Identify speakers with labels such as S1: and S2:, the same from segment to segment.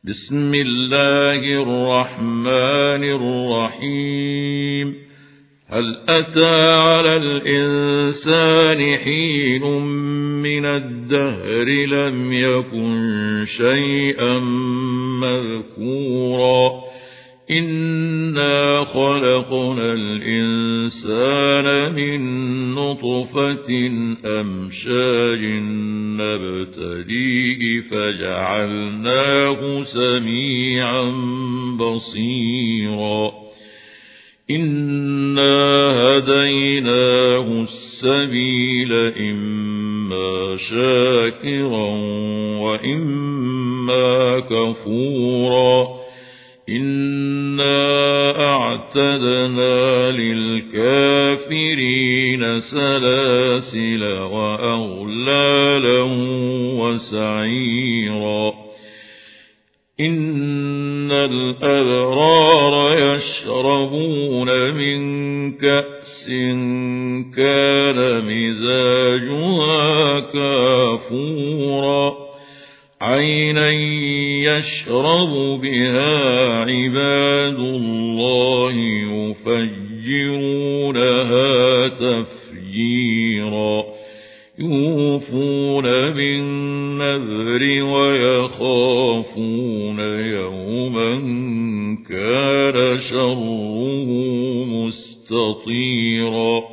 S1: بسم الله الرحمن الرحيم. هل أتى على الإنسان حين من الدهر لم يكن شيئا مذكورا إنا خلقنا الإنسان من نطفة أمشاج نبتليه فجعلناه سميعا بصيرا إنا هديناه السبيل إما شاكرا وإما كفورا إنا أعتدنا للكافرين سلاسل وأغلالا وسعيرا إن الأبرار يشربون من كأس كان مزاجها كافورا عينا يشرب بها عباد الله يفجرونها تفجيرا يوفون بالنذر ويخافون يوما كان شره مستطيرا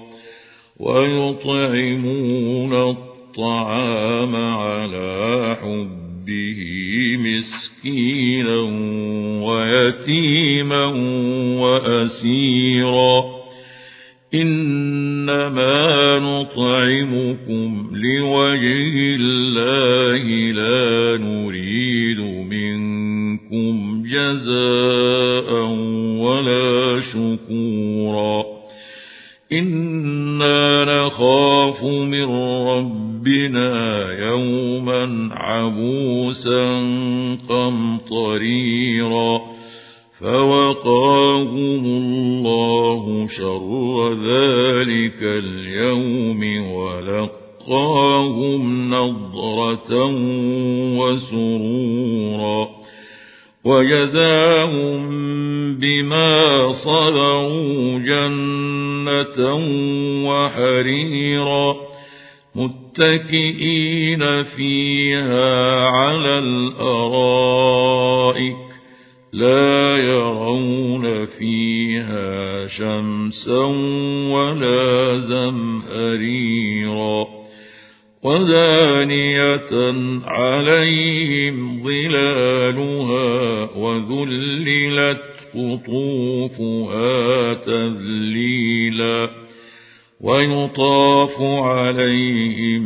S1: ويطعمون الطعام على حبه مسكينا ويتيما وأسيرا إنما نطعمكم لوجه الله لا نريد منكم جزاء ولا شكورا إنا نخاف من ربنا يوما عبوسا قمطريرا فوقاهم الله شر ذلك اليوم ولقاهم نضرة وسرورا وجزاهم بما صبروا جنة وحريرا متكئين فيها على الأرائك لا يرون فيها شمسا ولا زمهريرا ودانية عليهم ظلالها وذللت قطوفها تذليلا ويطاف عليهم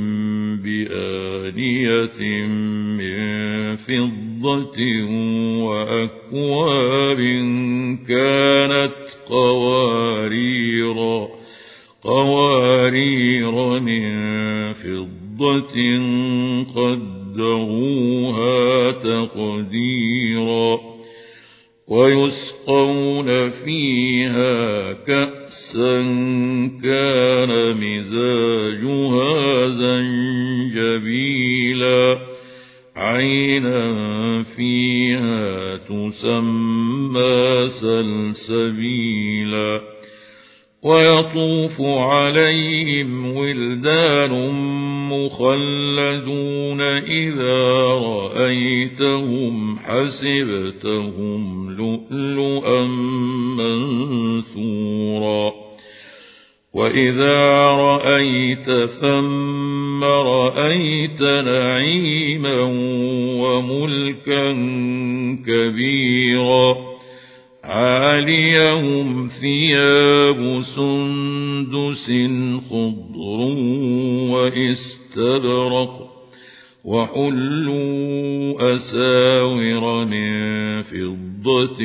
S1: بآنية من فضة وأكواب كانت قوارير من فضة قدروها تقديرا ويسقون فيها كأسا كان مزاجها زنجبيلا عينا فيها تسمى سلسبيلا ويطوف عليهم ولدان مخلدون إذا رأيتهم حسبتهم لؤلؤا منثورا وإذا رأيت ثم رأيت نعيما وملكا كبيرا عاليهم ثياب سندس خضر واستبرق وحلوا أساور من فضة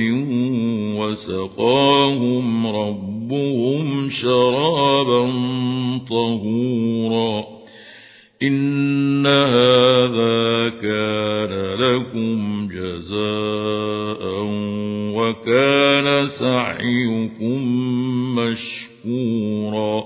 S1: وسقاهم ربهم شرابا طهورا إن هذا كان لكم جزاء وكان سعيكم مشكورا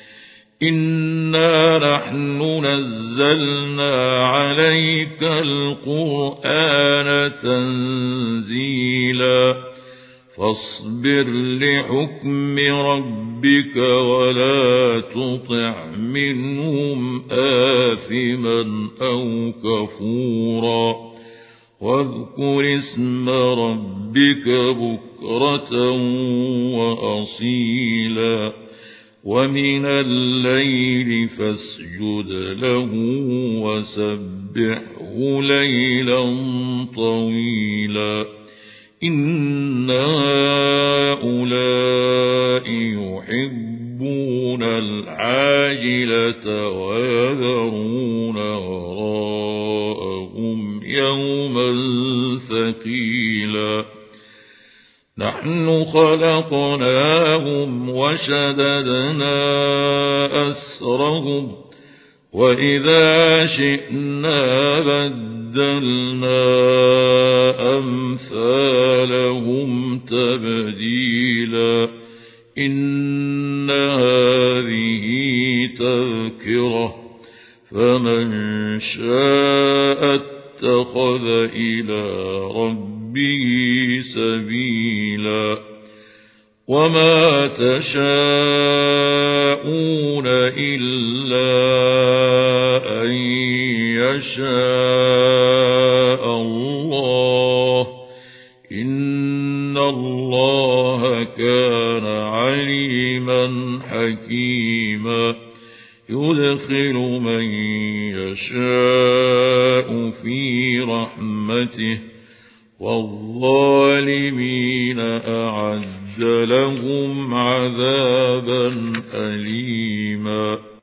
S1: إنا نحن نزلنا عليك القرآن تنزيلا فاصبر لحكم ربك ولا تطع منهم آثما أو كفورا واذكر اسم ربك بكرة وأصيلا ومن الليل فاسجد له وسبحه ليلا طويلا إن هؤلاء يحبون العاجلة ويذرون وراءهم يوما ثقيلا نحن خلقناهم وشددنا أسرهم وإذا شئنا بدلنا أمثالهم تبديلا إن هذه تذكرة فمن شاء اتخذ إلى ربه سبيلا وما تشاءون إلا أن يشاء الله إن الله كان عليما حكيما يدخل من يشاء في رحمته والظالمين أعد لهم عذابا أليما